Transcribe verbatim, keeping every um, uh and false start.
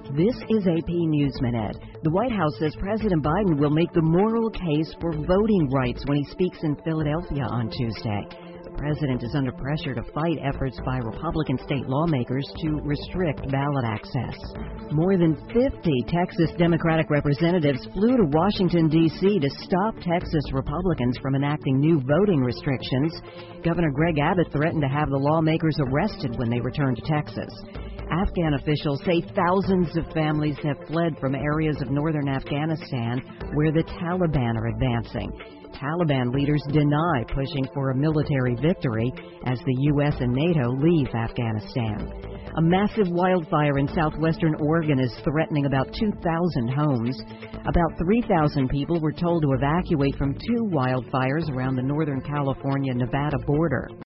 This is A P News Minute. The White House says President Biden will make the moral case for voting rights when he speaks in Philadelphia on Tuesday. The president is under pressure to fight efforts by Republican state lawmakers to restrict ballot access. More than fifty Texas Democratic representatives flew to Washington, D C to stop Texas Republicans from enacting new voting restrictions. Governor Greg Abbott threatened to have the lawmakers arrested when they return to Texas. Afghan officials say thousands of families have fled from areas of northern Afghanistan where the Taliban are advancing. Taliban leaders deny pushing for a military victory as the U S and NATO leave Afghanistan. A massive wildfire in southwestern Oregon is threatening about two thousand homes. About three thousand people were told to evacuate from two wildfires around the northern California-Nevada border.